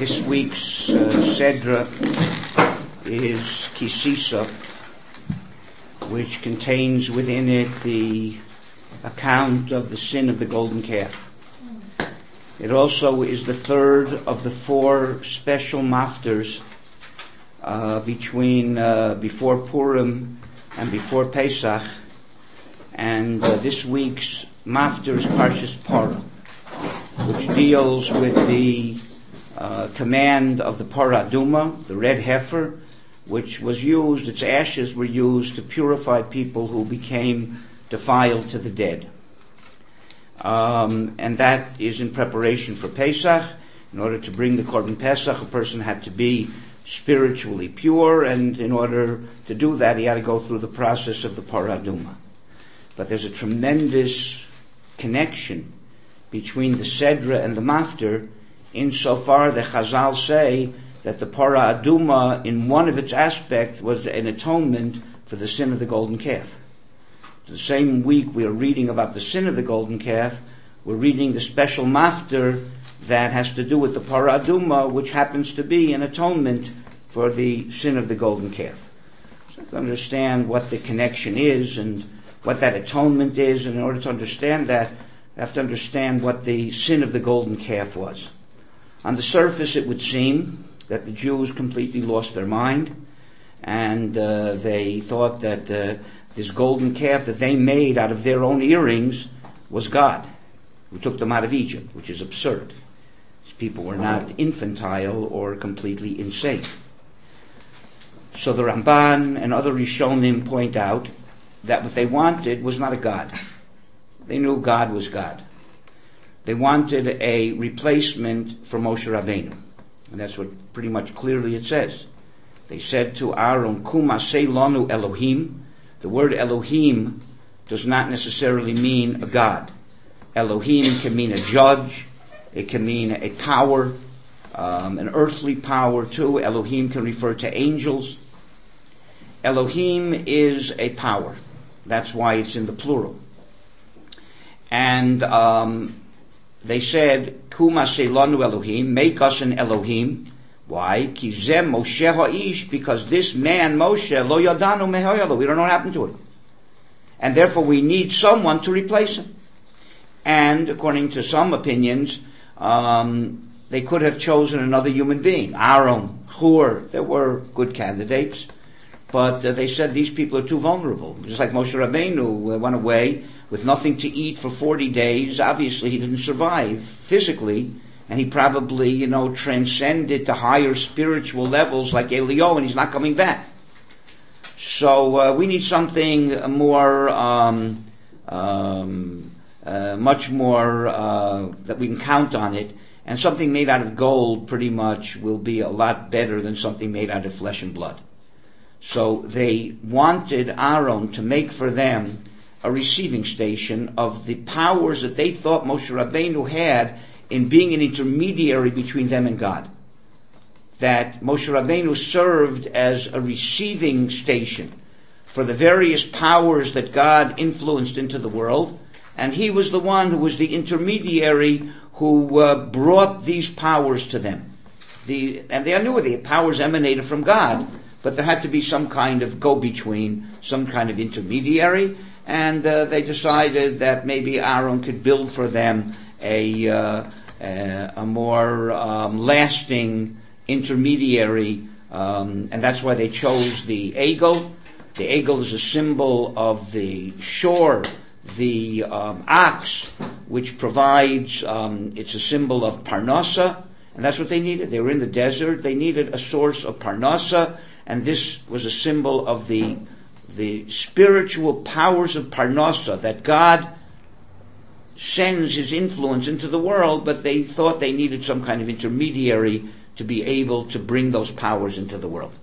This week's Sedra is Kisisa, which contains within it the account of the sin of the golden calf. It also is the third of the four special mafters before Purim and before Pesach, and this week's mafter is Parshas Parah, which deals with the command of the Parah Aduma, the red heifer, which was used, its ashes were used to purify people who became defiled to the dead. And that is in preparation for Pesach. In order to bring the Korban Pesach, a person had to be spiritually pure, and in order to do that, he had to go through the process of the Parah Aduma. But there's a tremendous connection between the Sedra and the Mafter, insofar that Chazal say that the Parah Aduma, in one of its aspects, was an atonement for the sin of the golden calf. The same week we are reading about the sin of the golden calf, we're reading the special Mafter that has to do with the Parah Aduma, which happens to be an atonement for the sin of the golden calf. So to understand what the connection is and what that atonement is, and in order to understand that, I have to understand what the sin of the golden calf was. On the surface, it would seem that the Jews completely lost their mind, and they thought that this golden calf that they made out of their own earrings was God, who took them out of Egypt, which is absurd. These people were not infantile or completely insane. So the Ramban and other Rishonim point out that what they wanted was not a God. They knew God was God. They wanted a replacement for Moshe Rabbeinu. And that's what pretty much clearly it says. They said to Aaron, Kum aseh lanu Elohim. The word Elohim does not necessarily mean a God. Elohim can mean a judge. It can mean a power, an earthly power too. Elohim can refer to angels. Elohim is a power. That's why it's in the plural. And they said, Kum aseh lanu Elohim, make us an Elohim. Why? Ki zeh Moshe ha'ish, because this man, Moshe, lo yadanu mehoyalo, we don't know what happened to him. And therefore we need someone to replace him. And according to some opinions, they could have chosen another human being. Aaron, Hur, there were good candidates. But they said these people are too vulnerable. Just like Moshe Rabbeinu went away with nothing to eat for 40 days. Obviously he didn't survive physically, and he probably, transcended to higher spiritual levels like Eliyahu, and he's not coming back. So we need something more, much more that we can count on it, and something made out of gold pretty much will be a lot better than something made out of flesh and blood. So they wanted Aaron to make for them a receiving station of the powers that they thought Moshe Rabbeinu had in being an intermediary between them and God. That Moshe Rabbeinu served as a receiving station for the various powers that God influenced into the world, and he was the one who was the intermediary who brought these powers to them. And they knew the powers emanated from God, but there had to be some kind of go-between, some kind of intermediary, and they decided that maybe Aaron could build for them a more lasting intermediary, and that's why they chose the eagle. The eagle is a symbol of the shore, the ox, which provides, it's a symbol of parnasa, and that's what they needed. They were in the desert, they needed a source of parnasa, and this was a symbol of the spiritual powers of parnasa, that God sends his influence into the world, but they thought they needed some kind of intermediary to be able to bring those powers into the world.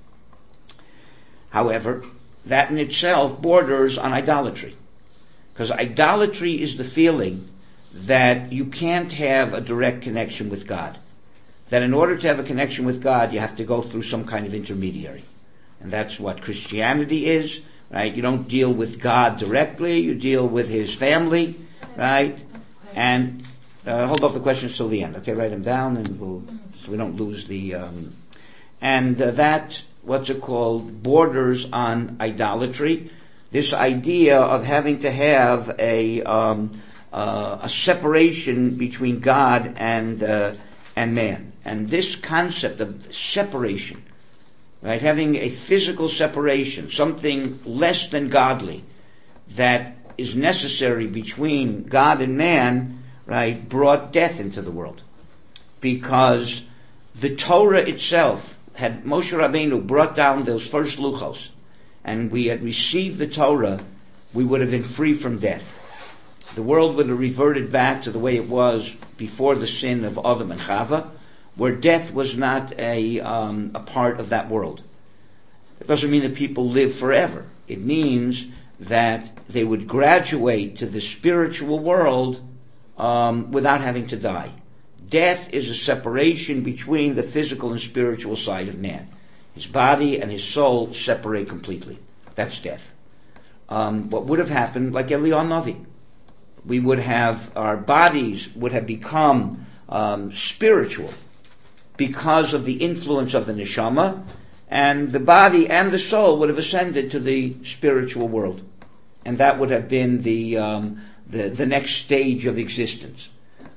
However, that in itself borders on idolatry, because idolatry is the feeling that you can't have a direct connection with God. That in order to have a connection with God, you have to go through some kind of intermediary. And that's what Christianity is, right? You don't deal with God directly, you deal with his family, right? And hold off the questions till the end. Okay, write them down, and so we don't lose the. That, what's it called, borders on idolatry. This idea of having to have a separation between God and man, and this concept of separation, right? Having a physical separation, something less than godly, that is necessary between God and man, right? Brought death into the world, because the Torah itself, had Moshe Rabbeinu brought down those first luchos, and we had received the Torah, we would have been free from death. The world would have reverted back to the way it was before the sin of Adam and Chava, where death was not a part of that world. It doesn't mean that people live forever. It means that they would graduate to the spiritual world without having to die. Death is a separation between the physical and spiritual side of man. His body and his soul separate completely. That's death. What would have happened, like Eliyahu Navi, we would have, our bodies would have become spiritual because of the influence of the neshama, and the body and the soul would have ascended to the spiritual world, and that would have been the next stage of existence.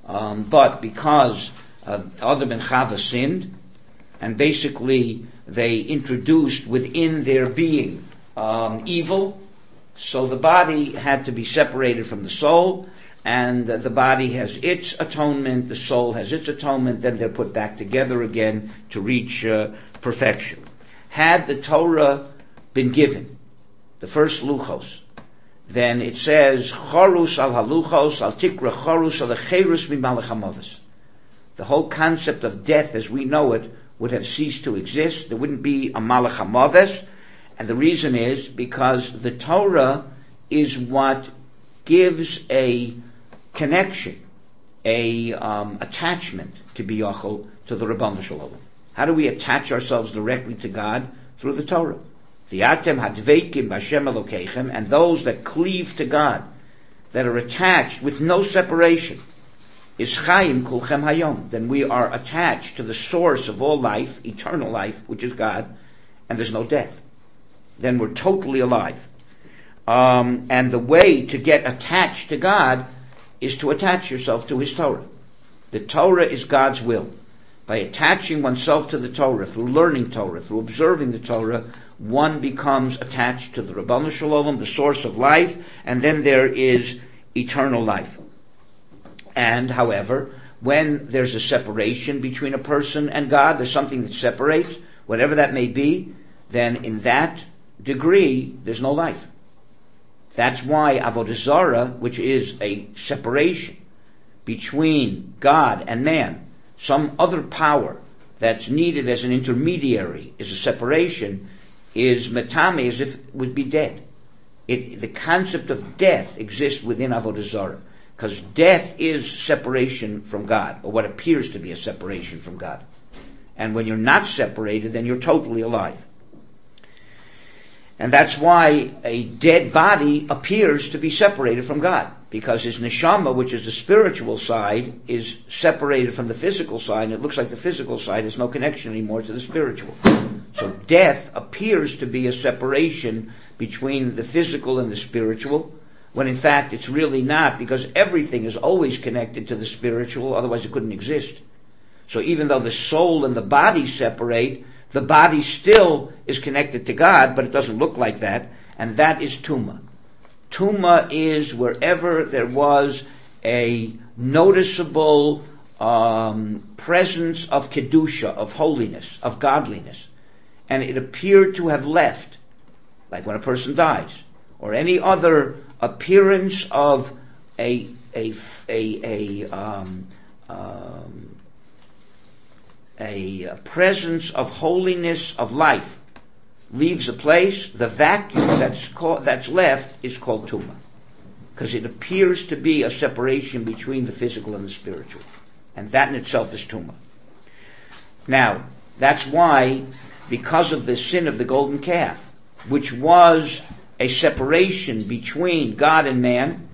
But because Adam and Chava sinned, and basically they introduced within their being evil, so the body had to be separated from the soul, and the body has its atonement, the soul has its atonement, then they're put back together again to reach perfection. Had the Torah been given, the first luchos, then it says, Chorus al haluchos al tikra chorus al cherus mimalach hamavis. The whole concept of death as we know it would have ceased to exist. There wouldn't be a malach hamavis, and the reason is because the Torah is what gives a connection, a attachment to biyachol, to the Rabbanu Shalom. How do we attach ourselves directly to God? Through the Torah. V'atem hadveikim b'Hashem Elokeichem, and those that cleave to God, that are attached with no separation, is chayim kulchem hayom. Then we are attached to the source of all life, eternal life, which is God, and there's no death. Then we're totally alive. And the way to get attached to God is to attach yourself to His Torah. The Torah is God's will. By attaching oneself to the Torah, through learning Torah, through observing the Torah, one becomes attached to the Rabbanu Shalom, the source of life, and then there is eternal life. And, however, when there's a separation between a person and God, there's something that separates, whatever that may be, then in that degree, there's no life. That's why Avodah Zarah, which is a separation between God and man, some other power that's needed as an intermediary, is a separation, is metame, as if it would be dead. The concept of death exists within Avodah Zarah, because death is separation from God, or what appears to be a separation from God. And when you're not separated, then you're totally alive. And that's why a dead body appears to be separated from God, because his neshama, which is the spiritual side, is separated from the physical side, and it looks like the physical side has no connection anymore to the spiritual. So death appears to be a separation between the physical and the spiritual, when in fact it's really not, because everything is always connected to the spiritual, otherwise it couldn't exist. So even though the soul and the body separate, the body still is connected to God, but it doesn't look like that, and that is Tumah. Tumah is wherever there was a noticeable presence of Kedusha, of holiness, of godliness, and it appeared to have left, like when a person dies, or any other appearance of a presence of holiness, of life, leaves a place, the vacuum that's left is called Tumah, because it appears to be a separation between the physical and the spiritual, and that in itself is Tumah. Now, that's why, because of the sin of the golden calf, which was a separation between God and man,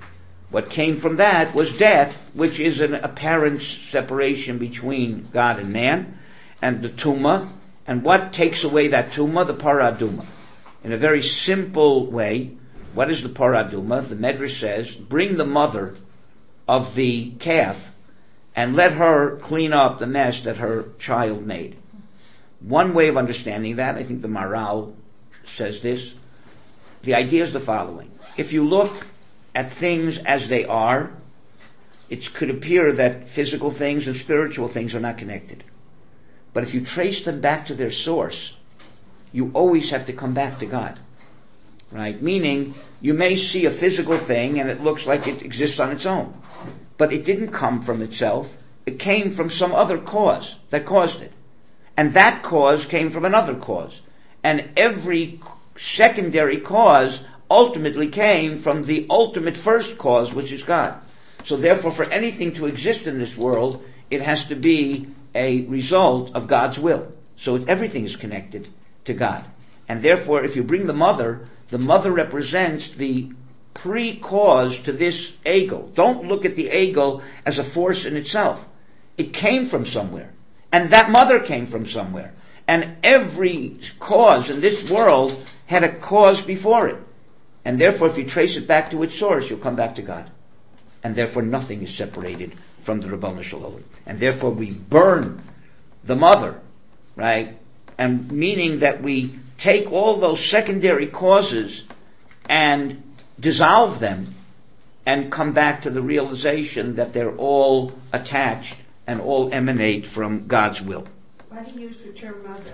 What came from that was death, which is an apparent separation between God and man, and the tumah. And what takes away that tumah? The paraduma. In a very simple way, what is the paraduma? The Medrash says, bring the mother of the calf and let her clean up the mess that her child made. One way of understanding that, I think the Maral says this, the idea is the following. If you look at things as they are, it could appear that physical things and spiritual things are not connected. But if you trace them back to their source, you always have to come back to God. Right? Meaning, you may see a physical thing and it looks like it exists on its own. But it didn't come from itself. It came from some other cause that caused it. And that cause came from another cause. And every secondary cause ultimately came from the ultimate first cause, which is God. So therefore, for anything to exist in this world, it has to be a result of God's will. So everything is connected to God. And therefore, if you bring the mother represents the pre-cause to this egel. Don't look at the egel as a force in itself. It came from somewhere. And that mother came from somewhere. And every cause in this world had a cause before it. And therefore, if you trace it back to its source, you'll come back to God. And therefore, nothing is separated from the Ribono Shel Olam. And therefore, we burn the mother, right? And meaning that we take all those secondary causes and dissolve them and come back to the realization that they're all attached and all emanate from God's will. Why do you use the term mother?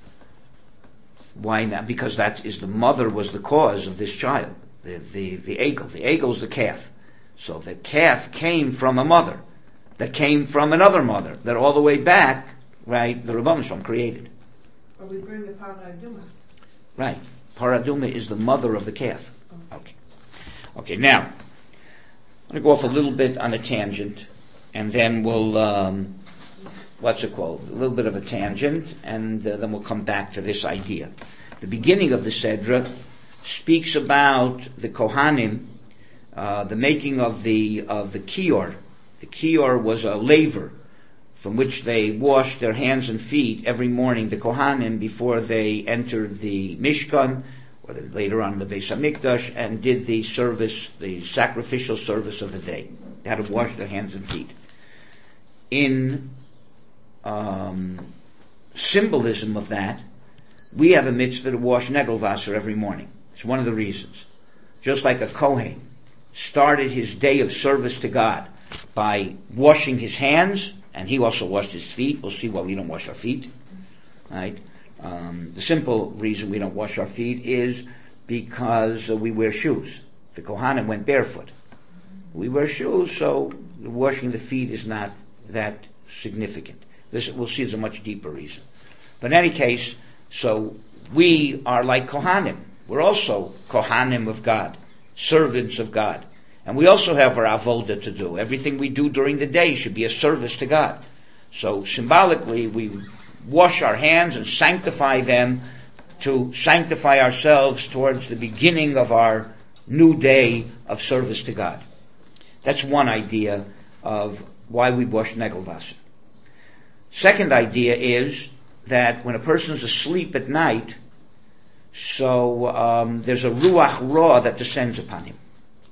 Why not? Because that is the mother was the cause of this child, the egel. The egel is the calf. So the calf came from a mother, that came from another mother, that all the way back, right, the Ribono Shel Olam created. Or we bring the paraduma. Right. Paraduma is the mother of the calf. Okay, now, I'm going to go off a little bit on a tangent, and then we'll, a little bit of a tangent, and then we'll come back to this idea. The beginning of the Sedra speaks about the Kohanim, the making of the kior. The kior was a laver from which they washed their hands and feet every morning, the Kohanim, before they entered the Mishkan, or later on the Beis HaMikdash, and did the service, the sacrificial service of the day. They had to wash their hands and feet. In symbolism of that, we have a mitzvah to wash Negelvasser every morning. It's one of the reasons. Just like a Kohen started his day of service to God by washing his hands, and he also washed his feet. We'll see why we don't wash our feet. Right? The simple reason we don't wash our feet is because we wear shoes. The Kohanim went barefoot. We wear shoes, so washing the feet is not that significant. This, we'll see, is a much deeper reason. But in any case, so we are like Kohanim. We're also Kohanim of God, servants of God. And we also have our avoda to do. Everything we do during the day should be a service to God. So symbolically, we wash our hands and sanctify them to sanctify ourselves towards the beginning of our new day of service to God. That's one idea of why we wash Negelvasser. Second idea is that when a person's asleep at night, so there's a ruach ra that descends upon him.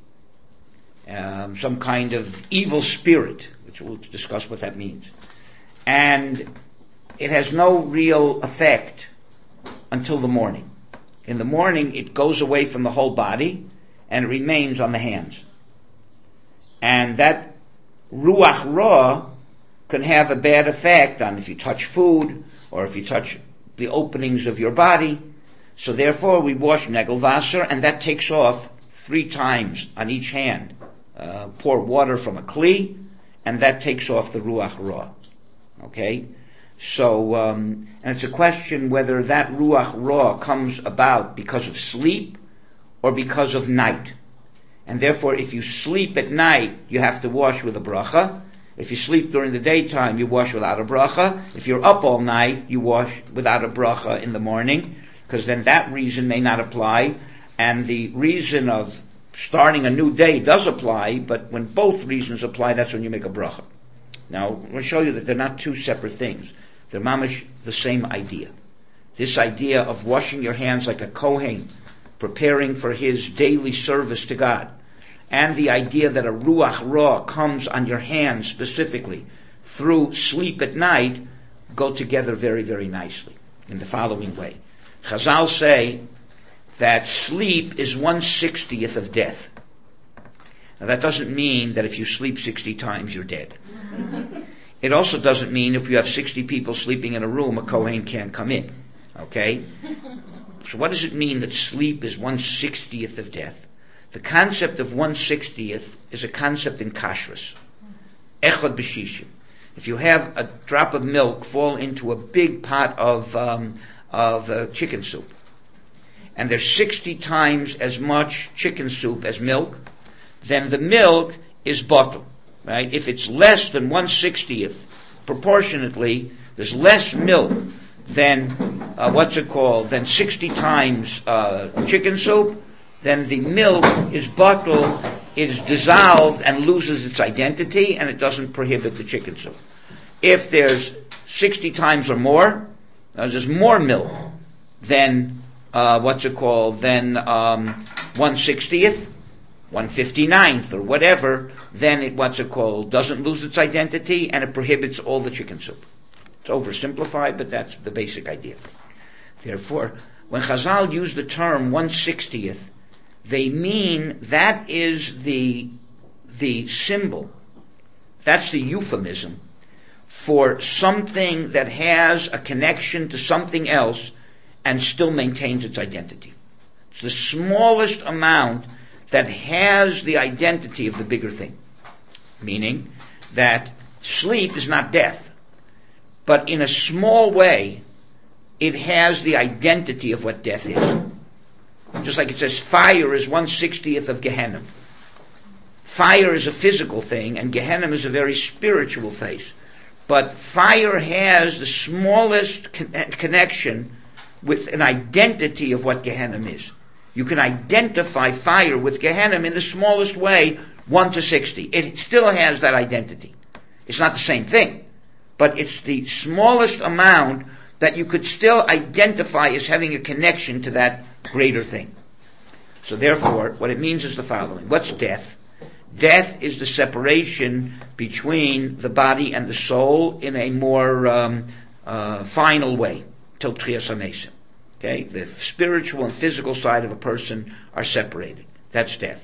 Some kind of evil spirit, which we'll discuss what that means. And it has no real effect until the morning. In the morning, it goes away from the whole body, and it remains on the hands. And that ruach ra can have a bad effect on if you touch food, or if you touch the openings of your body. So therefore, we wash Negelvasser, and that takes off 3 times on each hand. Pour water from a kli, and that takes off the ruach ra. Okay? So, and it's a question whether that ruach ra comes about because of sleep or because of night. And therefore, if you sleep at night, you have to wash with a bracha. If you sleep during the daytime, you wash without a bracha. If you're up all night, you wash without a bracha in the morning, because then that reason may not apply. And the reason of starting a new day does apply, but when both reasons apply, that's when you make a bracha. Now, I'm going to show you that they're not two separate things. They're mamish the same idea. This idea of washing your hands like a Kohen, preparing for his daily service to God, and the idea that a ruach ra comes on your hands specifically through sleep at night, go together very, very nicely in the following way. Chazal say that sleep is 1/60th of death. Now that doesn't mean that if you sleep 60 times you're dead. It also doesn't mean if you have 60 people sleeping in a room, a Kohen can't come in. Okay? So what does it mean that sleep is 1/60th of death? The concept of 1/60th is a concept in kashrus. Echad b'shishim. If you have a drop of milk fall into a big pot of chicken soup, and there's 60 times as much chicken soup as milk, then the milk is bottled, right? If it's less than 1/60th, proportionately, there's less milk than, than 60 times chicken soup, then the milk is bottled, it is dissolved and loses its identity, and it doesn't prohibit the chicken soup. If there's 60 times or more, there's more milk than, than 1/60th, 1/59th, or whatever, then it, doesn't lose its identity, and it prohibits all the chicken soup. It's oversimplified, but that's the basic idea. Therefore, when Chazal use the term 1/60th, they mean that is the symbol, that's the euphemism for something that has a connection to something else and still maintains its identity. It's the smallest amount that has the identity of the bigger thing. Meaning that sleep is not death, but in a small way, it has the identity of what death is. Just like it says fire is 1/60th of Gehenna. Fire is a physical thing, and Gehenna is a very spiritual place. But fire has the smallest connection with an identity of what Gehenna is. You can identify fire with Gehenna in the smallest way, 1/60. It still has that identity. It's not the same thing, but it's the smallest amount that you could still identify as having a connection to that greater thing. So therefore, what it means is the following. What's death? Death is the separation between the body and the soul in a more final way, till Tchias HaMesim. Okay, the spiritual and physical side of a person are separated. That's death.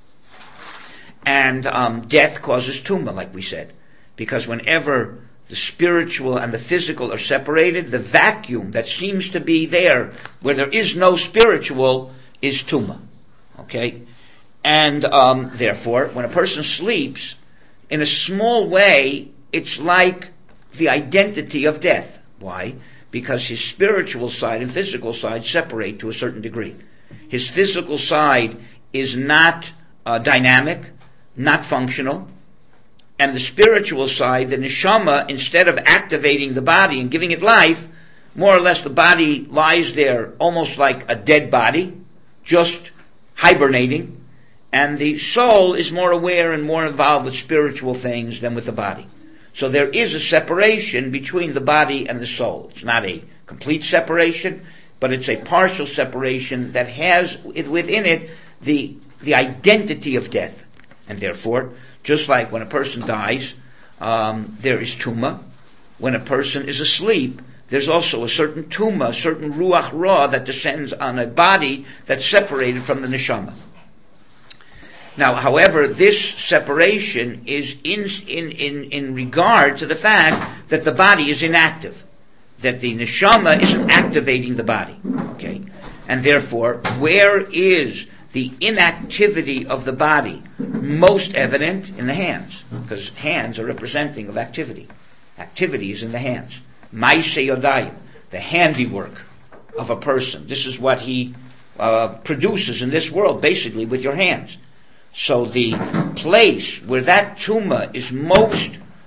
And death causes tumah, like we said, because whenever the spiritual and the physical are separated, the vacuum that seems to be there, where there is no spiritual, is tumah. Okay? And therefore, when a person sleeps, in a small way, it's like the identity of death. Why? Because his spiritual side and physical side separate to a certain degree. His physical side is not dynamic, not functional, and the spiritual side, the neshama, instead of activating the body and giving it life, more or less the body lies there almost like a dead body, just hibernating, and the soul is more aware and more involved with spiritual things than with the body. So there is a separation between the body and the soul. It's not a complete separation, but it's a partial separation that has within it the identity of death. And therefore, just like when a person dies, there is tumah. When a person is asleep, there's also a certain tumah, a certain ruach ra that descends on a body that's separated from the neshama. Now, however, this separation is in regard to the fact that the body is inactive, that the neshama isn't activating the body. Okay, and therefore, where is the inactivity of the body most evident? In the hands, because hands are representing of activity. Activity is in the hands. Ma'aseh yodayim, the handiwork of a person. This is what he produces in this world, basically with your hands. So the place where that tumah is most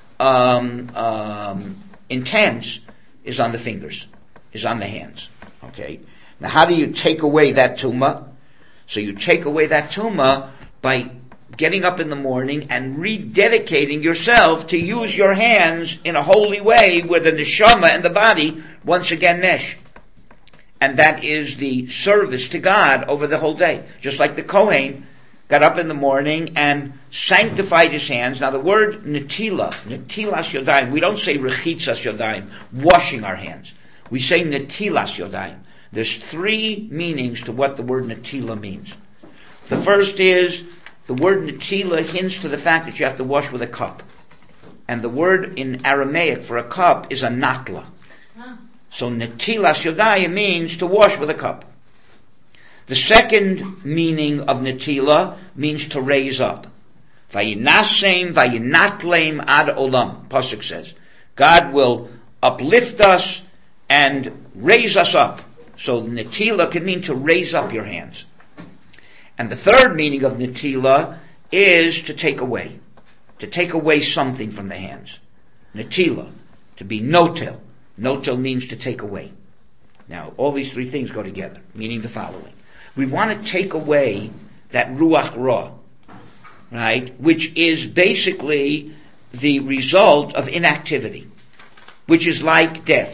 intense is on the fingers, is on the hands. Okay. Now, how do you take away that tumah? So you take away that tumah by getting up in the morning and rededicating yourself to use your hands in a holy way where the neshama and the body once again mesh. And that is the service to God over the whole day. Just like the Kohen got up in the morning and sanctified his hands. Now the word netilas yodayim, we don't say rechitzas yodayim, washing our hands. We say netilas yodayim. There's three meanings to what the word netila means. The first is, the word netila hints to the fact that you have to wash with a cup. And the word in Aramaic for a cup is a natla. So netilas yodayim means to wash with a cup. The second meaning of netila means to raise up. Vayinasem vayinatlem ad olam, Pasuk says. God will uplift us and raise us up. So netila can mean to raise up your hands. And the third meaning of netila is to take away something from the hands. Netila, to be notel. Notel means to take away. Now, all these three things go together, meaning the following. We want to take away that ruach ra, right, which is basically the result of inactivity, which is like death.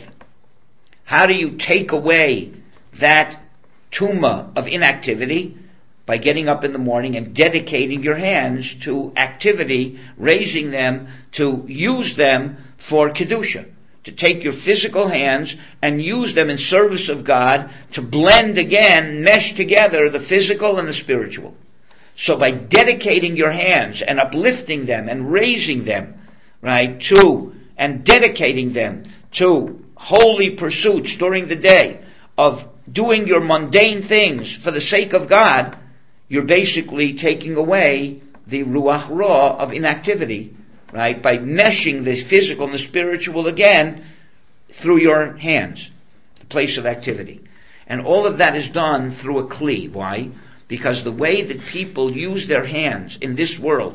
How do you take away that tumah of inactivity? By getting up in the morning and dedicating your hands to activity, raising them to use them for kedusha. To take your physical hands and use them in service of God to blend again, mesh together the physical and the spiritual. So by dedicating your hands and uplifting them and raising them, right, and dedicating them to holy pursuits during the day of doing your mundane things for the sake of God, you're basically taking away the ruach ra of inactivity, right, by meshing the physical and the spiritual again through your hands, the place of activity. And all of that is done through a kli. Why? Because the way that people use their hands in this world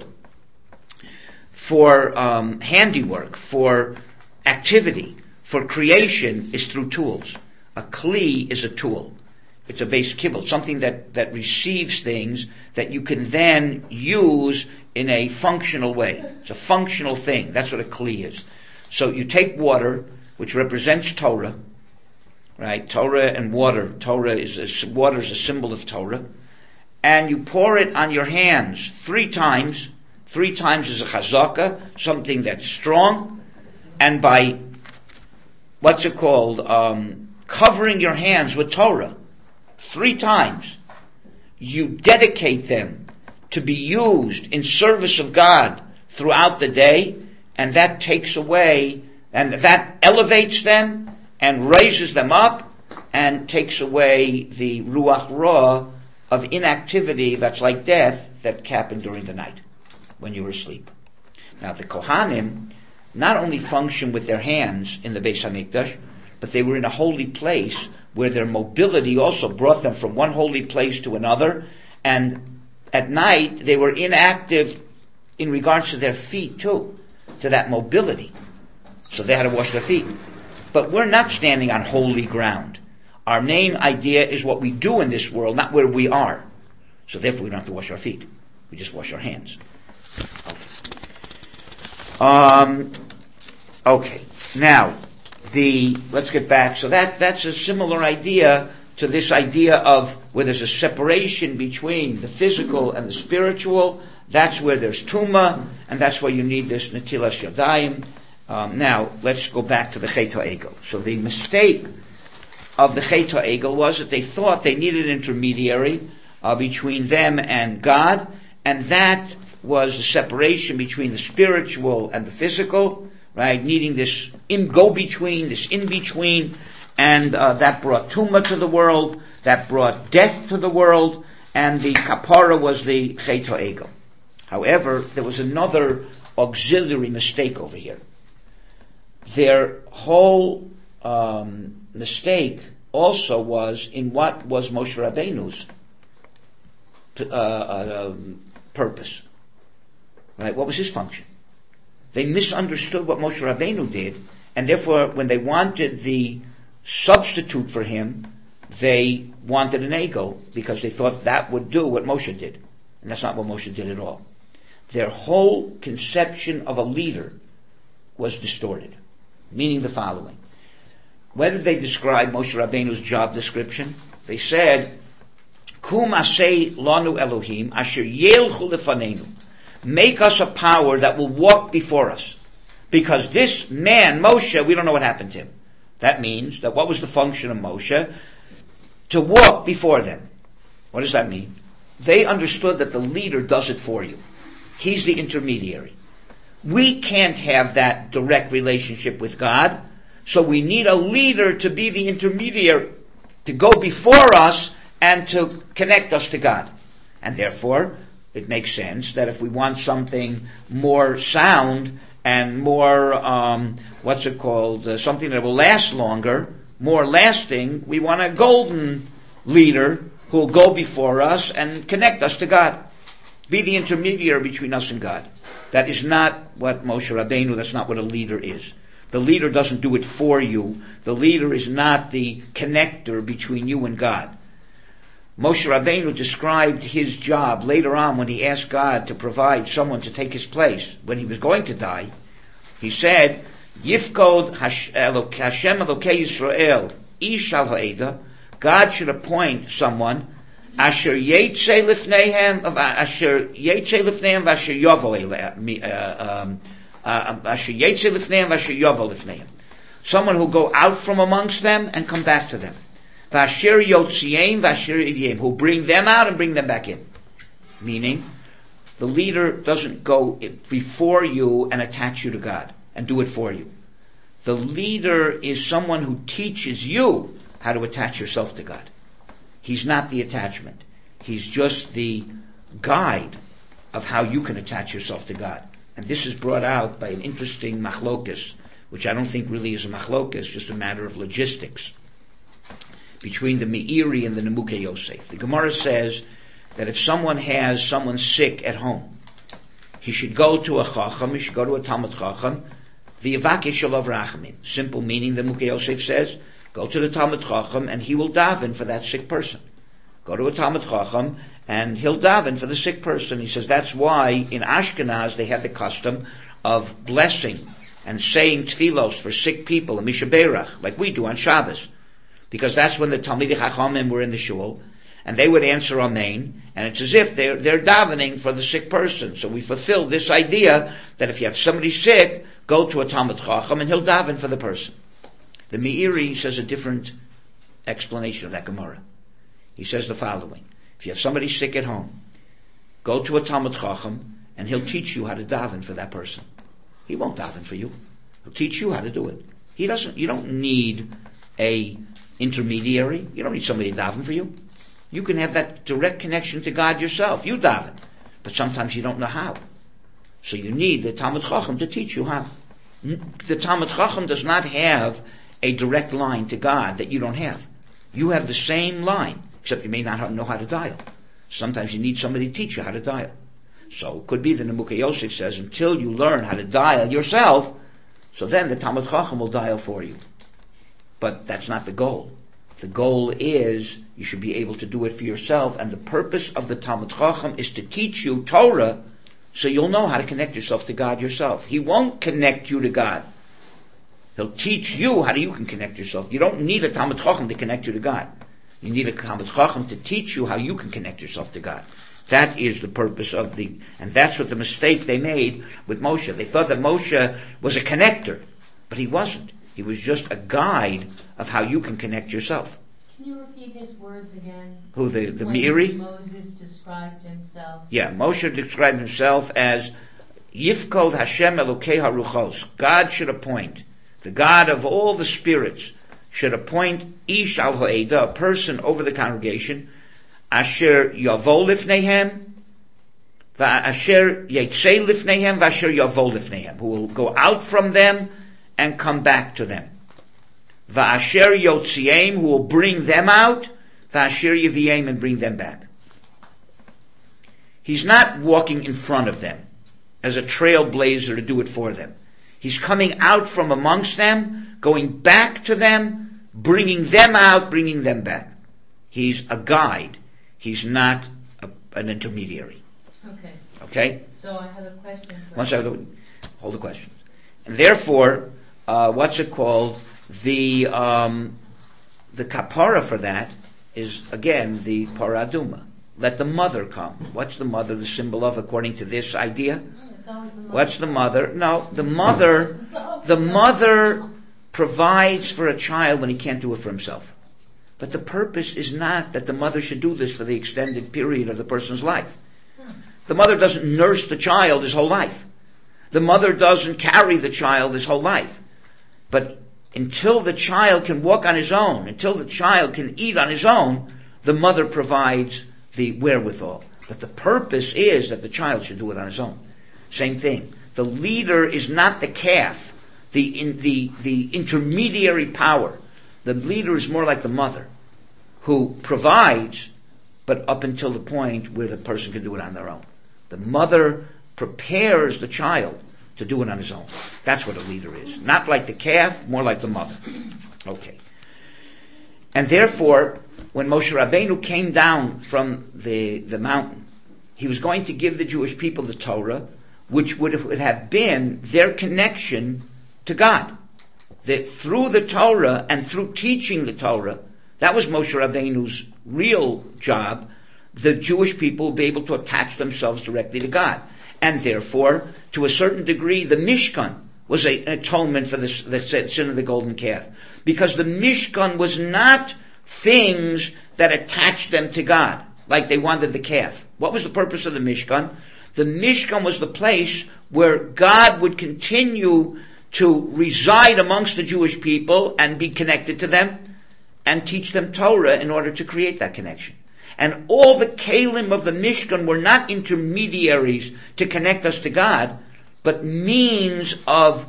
for handiwork, for activity, for creation, is through tools. A kli is a tool. It's a base kibbutz, something that receives things that you can then use in a functional way. It's a functional thing. That's what a kli is. So you take water, which represents Torah, right? Torah and water. Water is a symbol of Torah. And you pour it on your hands 3 times. 3 times is a chazaka, something that's strong. And by, covering your hands with Torah 3 times, you dedicate them to be used in service of God throughout the day, and that takes away, and that elevates them and raises them up and takes away the ruach ra of inactivity that's like death that happened during the night when you were asleep. Now the Kohanim not only function with their hands in the Beis HaMikdash, but they were in a holy place where their mobility also brought them from one holy place to another, and at night they were inactive in regards to their feet too, to that mobility. So they had to wash their feet. But we're not standing on holy ground. Our main idea is what we do in this world, not where we are. So therefore we don't have to wash our feet. We just wash our hands. Okay. Now, let's get back. So that's a similar idea to this idea of where there's a separation between the physical and the spiritual. That's where there's tumah, and that's why you need this netilas yadayim. Now, let's go back to the Chet HaEgel. So the mistake of the Chet HaEgel was that they thought they needed an intermediary between them and God, and that was the separation between the spiritual and the physical, right? Needing this go-between, this in-between, and that brought tumah to the world, that brought death to the world, and the kapara was the Chet HaEgel. However, there was another auxiliary mistake over here. Their whole mistake also was in what was Moshe Rabbeinu's purpose. Right? What was his function? They misunderstood what Moshe Rabbeinu did, and therefore when they wanted the substitute for him, they wanted an ego because they thought that would do what Moshe did. And that's not what Moshe did at all. Their whole conception of a leader was distorted. Meaning the following. Whether they describe Moshe Rabbeinu's job description, they said, Kum asay lanu Elohim asher yelchu lefanenu. Make us a power that will walk before us. Because this man, Moshe, we don't know what happened to him. That means that what was the function of Moshe? To walk before them. What does that mean? They understood that the leader does it for you. He's the intermediary. We can't have that direct relationship with God, so we need a leader to be the intermediary, to go before us and to connect us to God. And therefore, it makes sense that if we want something more sound and more, something that will last longer, more lasting, we want a golden leader who will go before us and connect us to God. Be the intermediary between us and God. That is not what Moshe Rabbeinu, that's not what a leader is. The leader doesn't do it for you. The leader is not the connector between you and God. Moshe Rabbeinu described his job later on when he asked God to provide someone to take his place. When he was going to die, he said, Yifkod Hashem Elokei Yisrael Ish al ha'eda. God should appoint someone Asher Yetze Lifneihem Asher Yetze Lifneihem Asher Yovo Asher Yetze Lifneihem Asher Yovo Lifneihem. Someone who will go out from amongst them and come back to them. Vasher Yotziem Vasher Idiem, who bring them out and bring them back in. Meaning, the leader doesn't go before you and attach you to God and do it for you. The leader is someone who teaches you how to attach yourself to God. He's not the attachment. He's just the guide of how you can attach yourself to God. And this is brought out by an interesting machlokas, which I don't think really is a machlokas, just a matter of logistics, between the Meiri and the Nemukei Yosef. The Gemara says that if someone has someone sick at home, he should go to a chacham, he should go to a Talmud chacham, v'yavakesh alav rachamim. Simple meaning, the Nemukei Yosef says, go to the Talmud chacham and he will daven for that sick person. Go to a Talmud chacham and he'll daven for the sick person. He says that's why in Ashkenaz they had the custom of blessing and saying tefillos for sick people, a mishaberach, like we do on Shabbos. Because that's when the Talmidei Chachamim were in the shul, and they would answer Amen, and it's as if they're davening for the sick person. So we fulfill this idea that if you have somebody sick, go to a Talmid Chacham and he'll daven for the person. The Meiri says a different explanation of that Gemara. He says the following: if you have somebody sick at home, go to a Talmid Chacham and he'll teach you how to daven for that person. He won't daven for you. He'll teach you how to do it. You don't need a intermediary. You don't need somebody to daven for you. You can have that direct connection to God yourself. You daven. But sometimes you don't know how. So you need the Talmid Chacham to teach you how. The Talmid Chacham does not have a direct line to God that you don't have. You have the same line, except you may not know how to dial. Sometimes you need somebody to teach you how to dial. So it could be the Nemukei Yosef says, until you learn how to dial yourself, so then the Talmid Chacham will dial for you. But that's not the goal. The goal is you should be able to do it for yourself, and the purpose of the Talmid Chacham is to teach you Torah so you'll know how to connect yourself to God yourself. He won't connect you to God. He'll teach you how you can connect yourself. You don't need a Talmid Chacham to connect you to God. You need a Talmid Chacham to teach you how you can connect yourself to God. That is the purpose and that's what the mistake they made with Moshe. They thought that Moshe was a connector, but he wasn't. He was just a guide of how you can connect yourself. Can you repeat his words again? Who, the Meiri? Moses described himself. Yeah, Moshe described himself as Yifkod Hashem Elokei HaRuchos. God should appoint, the God of all the spirits should appoint Ish al Ha'eda, a person over the congregation, Asher Yavo Lifneihem, Asher Yetzei Lifneihem, Asher Yavo Lifneihem, who will go out from them and come back to them. Va'asher Yotziem, who will bring them out, Va'asher Yiviem, and bring them back. He's not walking in front of them as a trailblazer to do it for them. He's coming out from amongst them, going back to them, bringing them out, bringing them back. He's a guide. He's not an intermediary. Okay. Okay? So I have a question for One second. Hold the questions. And therefore, the kapara for that is, again, the paraduma. Let the mother come. What's the mother the symbol of, according to this idea? It's always the mother. What's the mother? No, the mother provides for a child when he can't do it for himself. But the purpose is not that the mother should do this for the extended period of the person's life. The mother doesn't nurse the child his whole life. The mother doesn't carry the child his whole life. But until the child can walk on his own, until the child can eat on his own, the mother provides the wherewithal. But the purpose is that the child should do it on his own. Same thing. The leader is not the calf, the intermediary power. The leader is more like the mother, who provides, but up until the point where the person can do it on their own. The mother prepares the child to do it on his own. That's what a leader is. Not like the calf, more like the mother. Okay. And therefore, when Moshe Rabbeinu came down from the mountain, he was going to give the Jewish people the Torah, which would have been their connection to God. That through the Torah and through teaching the Torah, that was Moshe Rabbeinu's real job, the Jewish people would be able to attach themselves directly to God. And therefore, to a certain degree, the Mishkan was an atonement for the sin of the golden calf. Because the Mishkan was not things that attached them to God, like they wanted the calf. What was the purpose of the Mishkan? The Mishkan was the place where God would continue to reside amongst the Jewish people and be connected to them and teach them Torah in order to create that connection. And all the kalim of the Mishkan were not intermediaries to connect us to God, but means of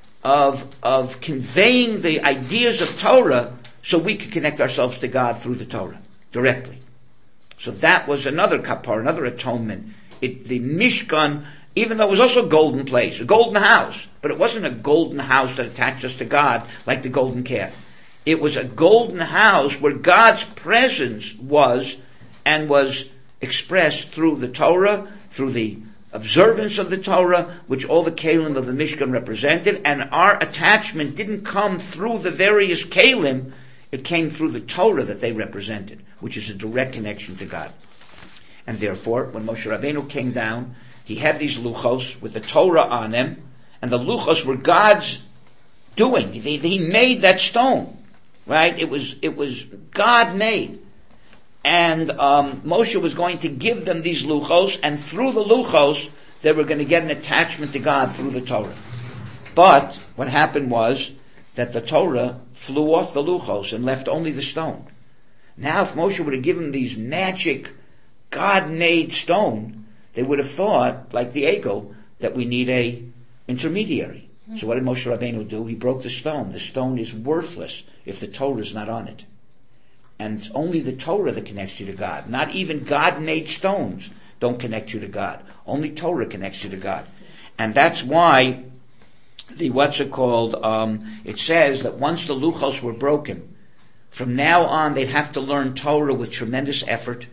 conveying the ideas of Torah so we could connect ourselves to God through the Torah directly. So that was another kapar, another atonement. The Mishkan, even though it was also a golden place, a golden house, but it wasn't a golden house that attached us to God like the golden calf. It was a golden house where God's presence was and was expressed through the Torah, through the observance of the Torah, which all the kalim of the Mishkan represented, and our attachment didn't come through the various kalim, it came through the Torah that they represented, which is a direct connection to God. And therefore, when Moshe Rabbeinu came down, he had these luchos with the Torah on them, and the luchos were God's doing. He made that stone, right? It was God made. And Moshe was going to give them these luchos, and through the luchos, they were going to get an attachment to God through the Torah. But what happened was that the Torah flew off the luchos and left only the stone. Now, if Moshe would have given these magic, God-made stone, they would have thought, like the Egel, that we need a intermediary. So what did Moshe Rabbeinu do? He broke the stone. The stone is worthless if the Torah is not on it. And it's only the Torah that connects you to God. Not even God-made stones don't connect you to God. Only Torah connects you to God. And that's why it says that once the luchos were broken, from now on they'd have to learn Torah with tremendous effort.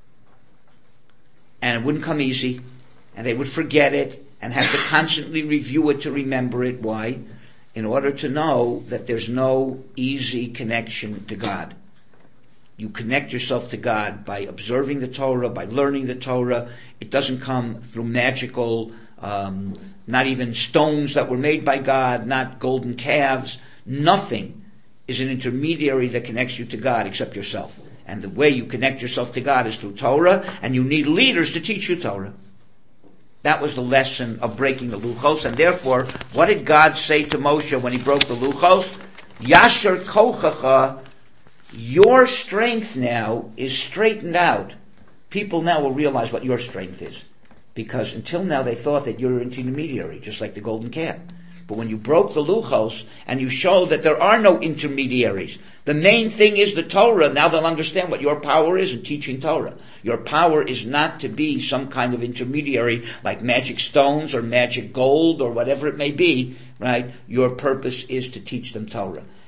And it wouldn't come easy. And they would forget it and have to constantly review it to remember it. Why? In order to know that there's no easy connection to God. You connect yourself to God by observing the Torah, by learning the Torah. It doesn't come through magical, not even stones that were made by God, not golden calves. Nothing is an intermediary that connects you to God except yourself. And the way you connect yourself to God is through Torah, and you need leaders to teach you Torah. That was the lesson of breaking the luchos, and therefore, what did God say to Moshe when he broke the luchos? Yasher kochacha, your strength now is straightened out. People now will realize what your strength is. Because until now they thought that you're an intermediary, just like the golden calf. But when you broke the luchos and you show that there are no intermediaries, the main thing is the Torah, now they'll understand what your power is in teaching Torah. Your power is not to be some kind of intermediary like magic stones or magic gold or whatever it may be, right? Your purpose is to teach them Torah.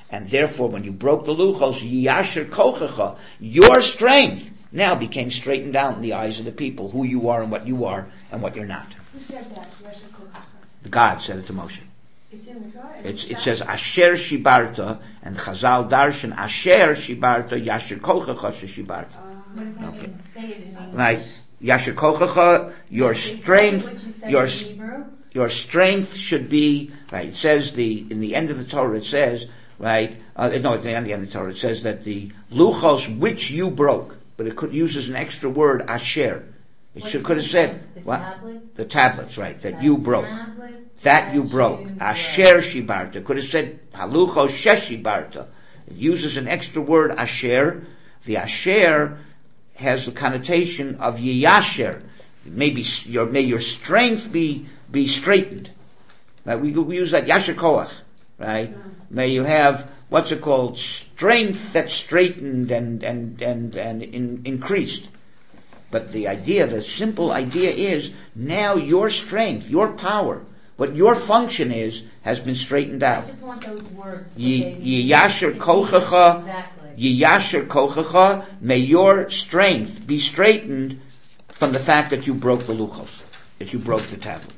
And therefore, when you broke the luchos, yasher kochecha, your strength now became straightened out in the eyes of the people, who you are and what you're not. Who said that? Yasher Kochacha. God said it to Moshe. It's in the Torah. It says Asher Shibarta, and Chazal Darshan Asher Shibarta Yasher Kochacha Shibarta. What does that Okay. mean? Say it in English. Right, Yasher Kochacha, your strength, What you said your in Hebrew? your strength should be right. It says in the end of the Torah it says right. At the end of the Torah it says that the luchos which you broke, but it uses an extra word Asher. It could have said The what? tablets? The tablets, right? That you broke. Tablets That you broke. Asher shibarta. Could have said halucho sheshibarta. It uses an extra word asher. The asher has the connotation of yiyasher. May your strength be straightened. Right? We use that yasher koach. Right? May you have what's it called? Strength that's straightened and increased. But the simple idea is now your strength, your power, what your function is, has been straightened I out. just want those words. Yiyasher kochacha, Exactly. Yiyasher kochacha, may your strength be straightened from the fact that you broke the luchos, that you broke the tablets.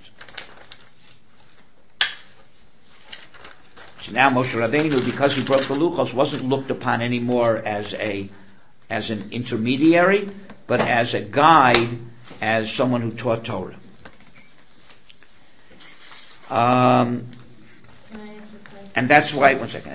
So now Moshe Rabbeinu, because he broke the luchos, wasn't looked upon anymore as an intermediary, but as a guide, as someone who taught Torah. Can I ask a question? And that's why,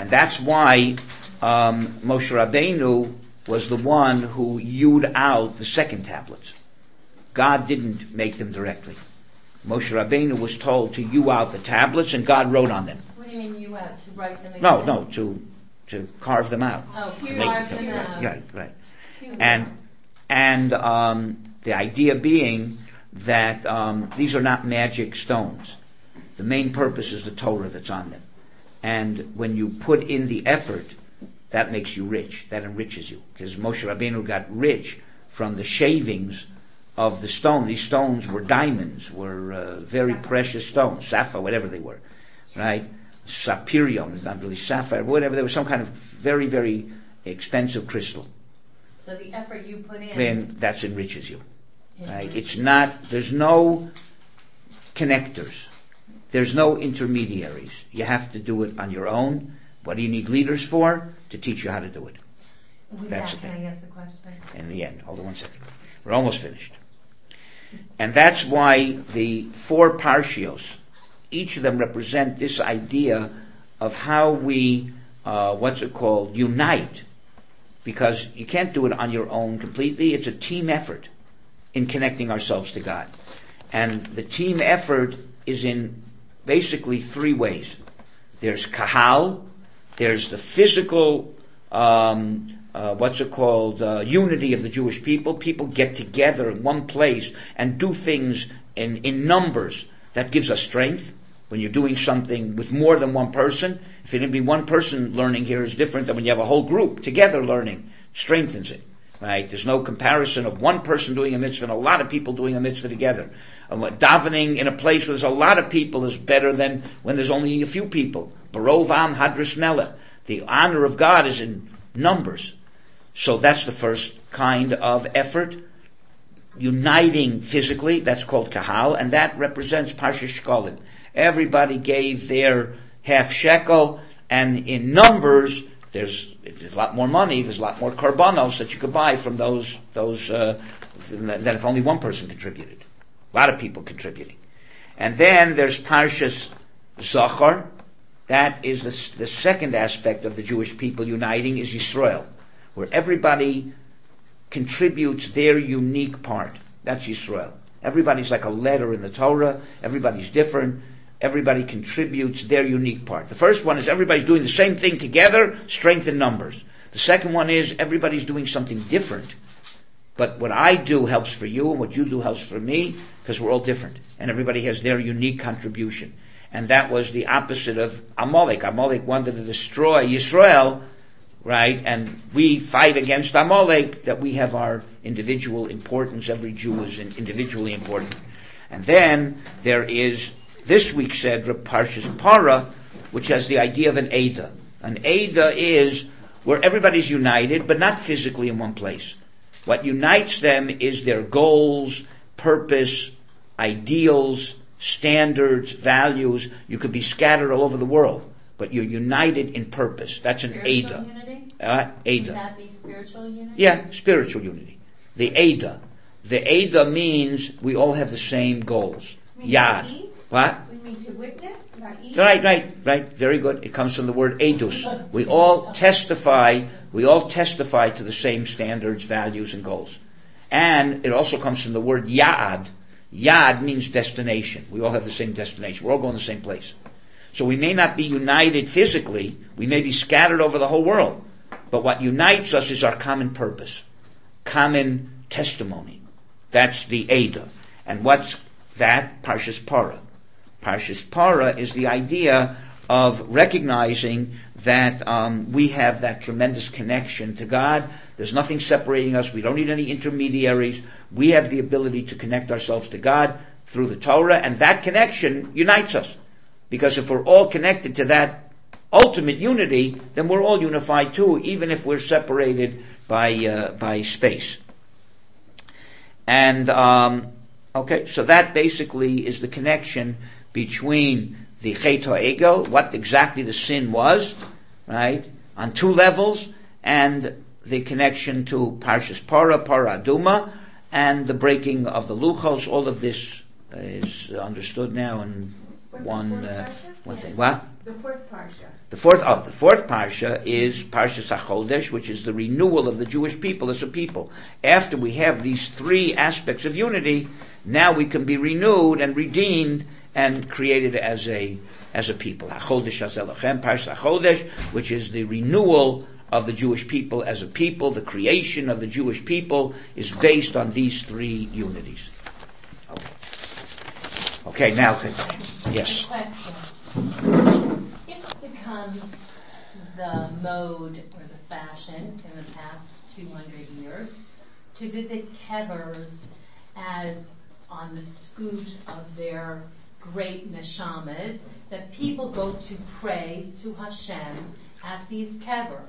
Moshe Rabbeinu was the one who hewed out the second tablets. God didn't make them directly. Moshe Rabbeinu was told to hew out the tablets, and God wrote on them. What do you mean you out? To write them again? No, to carve them out. Oh, Make carve them- them out. Right. And the idea being that these are not magic stones. The main purpose is the Torah that's on them. And when you put in the effort, that makes you rich. That enriches you. Because Moshe Rabbeinu got rich from the shavings of the stone. These stones were diamonds, were very precious stones, sapphire, whatever they were, right? Sapphirium, not really sapphire, whatever. They were some kind of very, very expensive crystal. So the effort you put in. Then that enriches you, right? It's not. There's no connectors. There's no intermediaries. You have to do it on your own. What do you need leaders for? To teach you how to do it. With That's that, the can thing. I ask a question? In the end, hold on 1 second. We're almost finished. And that's why the 4 parshios, each of them represent this idea of how we, unite. Because you can't do it on your own completely. It's a team effort in connecting ourselves to God. And the team effort is in basically 3 ways. There's kahal, there's the physical, unity of the Jewish people. People get together in one place and do things in numbers. That gives us strength. When you're doing something with more than one person, if it can be one person learning here is different than when you have a whole group together learning. Strengthens it, right? There's no comparison of one person doing a mitzvah and a lot of people doing a mitzvah together. Davening in a place where there's a lot of people is better than when there's only a few people. Barov am hadras melech. The honor of God is in numbers. So that's the first kind of effort. Uniting physically, that's called kahal, and that represents Parsha Shkolim. Everybody gave their half shekel, and in numbers, there's a lot more money, there's a lot more korbanos that you could buy from those than if only one person contributed. A lot of people contributing. And then there's Parshas Zachar. That is the second aspect of the Jewish people uniting, is Yisrael, where everybody contributes their unique part. That's Yisrael. Everybody's like a letter in the Torah. Everybody's different. Everybody contributes their unique part. The first one is everybody's doing the same thing together, strength in numbers. The second one is everybody's doing something different. But what I do helps for you, and what you do helps for me, because we're all different. And everybody has their unique contribution. And that was the opposite of Amalek. Amalek wanted to destroy Yisrael, right? And we fight against Amalek, that we have our individual importance. Every Jew is individually important. And then there is, this week's Sedra, Parshas Para, which has the idea of an Eidah. An Eidah is where everybody's united, but not physically in one place. What unites them is their goals, purpose, ideals, standards, values. You could be scattered all over the world, but you're united in purpose. That's an Eidah. Eidah. Would that be spiritual unity? Yeah, spiritual unity. The Eidah. The Eidah means we all have the same goals. Yad. What? We mean to witness, not eat. Right. Very good. It comes from the word edus. We all testify to the same standards, values, and goals. And it also comes from the word yad. Yad means destination. We all have the same destination. We're all going to the same place. So we may not be united physically. We may be scattered over the whole world. But what unites us is our common purpose, common testimony. That's the Eidah. And what's that? Parshas Parah. Parshas Parah is the idea of recognizing that we have that tremendous connection to God. There's nothing separating us. We don't need any intermediaries. We have the ability to connect ourselves to God through the Torah, and that connection unites us. Because if we're all connected to that ultimate unity, then we're all unified too, even if we're separated by space. And so that basically is the connection between the Chet HaEgel, what exactly the sin was, right, on two levels, and the connection to Parshas Parah, Parah Aduma, and the breaking of the Luchos. All of this is understood now in one thing. What? The fourth parsha. The fourth parsha is Parshas HaChodesh, which is the renewal of the Jewish people as a people. After we have these three aspects of unity, now we can be renewed and redeemed and created as a people. HaChodesh HaZelachem, Parshas HaChodesh, which is the renewal of the Jewish people as a people. The creation of the Jewish people is based on these three unities. Okay, now, yes. Question. It's become the mode or the fashion in the past 200 years to visit kevers as on the scoot of their great neshamas, that people go to pray to Hashem at these kevers.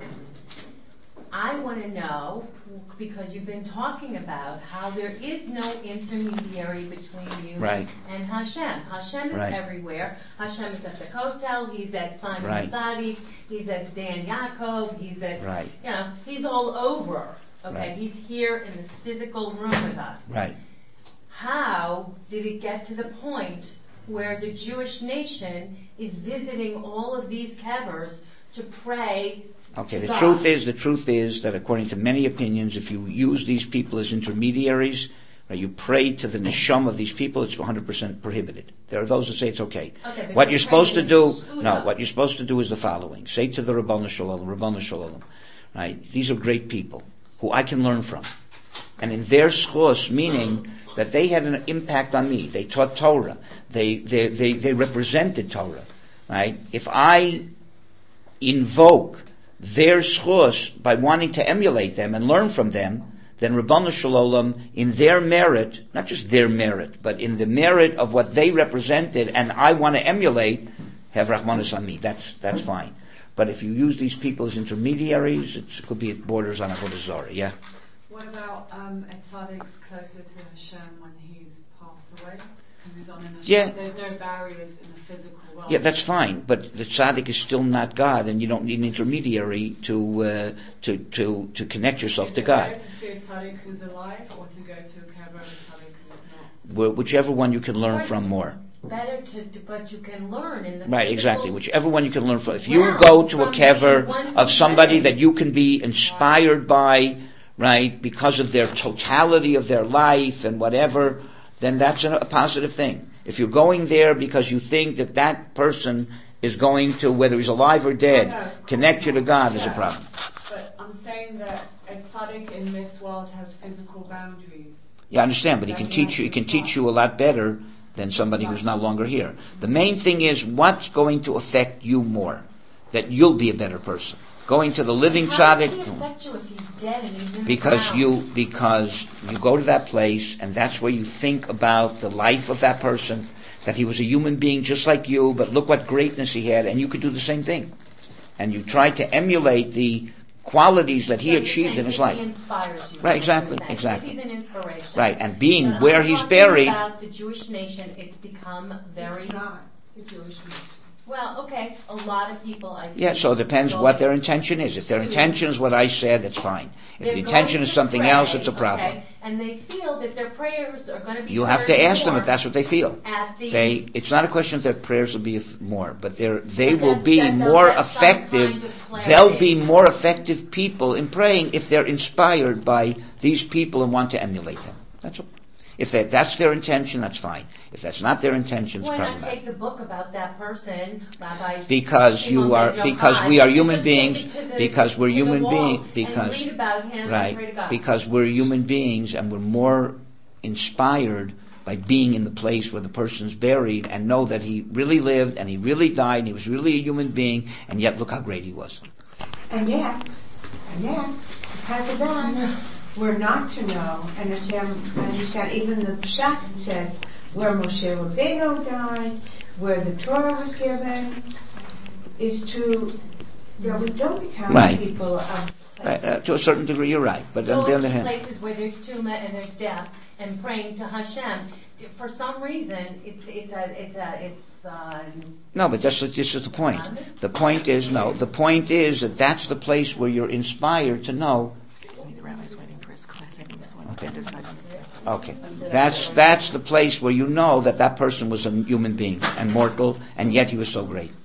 I want to know, because you've been talking about how there is no intermediary between you and Hashem. Hashem is everywhere. Hashem is at the hotel. He's at Simon Sadiq's. He's at Dan Yaakov. He's at, he's all over. Okay, he's here in this physical room with us. Right. How did it get to the point where the Jewish nation is visiting all of these kevers to pray? Okay, the truth is that according to many opinions, if you use these people as intermediaries, you pray to the neshama of these people, it's 100% prohibited. There are those who say it's okay. What you're supposed to do, what you're supposed to do is the following. Say to the Rabbanu Shalom, right, these are great people who I can learn from. And in their schos, meaning that they had an impact on me. They taught Torah. They represented Torah, right? If I invoke their schos by wanting to emulate them and learn from them, then Rabbanu Shalom, in their merit, not just their merit, but in the merit of what they represented, and I want to emulate, have Rahmanas on me. That's fine. But if you use these people as intermediaries, it could be it borders on Avodah Zarah. Yeah. What about tzaddiks closer to Hashem when he's passed away? Because he's on an Hashem. Yeah. There's no barriers in the physical world. Yeah, that's fine, but the tzaddik is still not God, and you don't need an intermediary to connect yourself to God. Is it better to see a tzaddik who's alive, or to go to a kever of a tzaddik who's not? Whichever one you can learn from more. Better but you can learn in the right, exactly. Whichever one you can learn from. If you go to a kever of somebody that you can be inspired by, right, because of their totality of their life and whatever, then that's a positive thing. If you're going there because you think that person is going to, whether he's alive or dead, connect you to God, there's a problem. But I'm saying that a tzaddik in this world has physical boundaries. Yeah, I understand, but he can teach you a lot better than somebody who's no longer here. The main thing is what's going to affect you more, that you'll be a better person. Going to the living tzaddik, how does he affect you if he's dead and he's in because the you go to that place and that's where you think about the life of that person, that he was a human being just like you, but look what greatness he had, and you could do the same thing. and you try to emulate the qualities that he So achieved you're in his saying life. He inspires you. Right, exactly, If exactly. he's an inspiration. Right, and being But where I'm he's talking buried. about the Jewish nation, it's become very. It's not the Jewish nation. Well, okay, a lot of people I see. Yeah, so it depends go what their intention is. If their to- intention is what I said, that's fine. If they're the intention going is to something pray, else, it's a problem. Okay, and they feel that their prayers are going to be. You have to heard ask them more if that's what they feel. At the, It's not a question of their prayers will be more, but they But will that- be that- more that's some effective. kind of clarity. They'll be more effective people in praying if they're inspired by these people and want to emulate them. That's all. If that's their intention, that's fine. If that's not their intention, it's why not problematic. take the book about that person, Rabbi? Because Shimon you are, ben because Yochai, we are and human just beings, take it to the- because we're to the human wall beings, and read about him and pray to right, God. because we're human beings and we're more inspired by being in the place where the person's buried and know that he really lived and he really died and he was really a human being, and yet look how great he was. And yet, because of that, we're not to know, and Hashem understand, even the Pshat says, where Moshe Rabbeinu died, where the Torah was given, is to, that we don't become Right. people of places. To a certain degree, you're right. But on the Go other to hand, places where there's tumah and there's death and praying to Hashem. For some reason, it's no, but this is the point. The point is, that that's the place where you're inspired to know. Excuse me, the rabbi's waiting for his class. I think this one. Okay. That's the place where you know that person was a human being and mortal, and yet he was so great.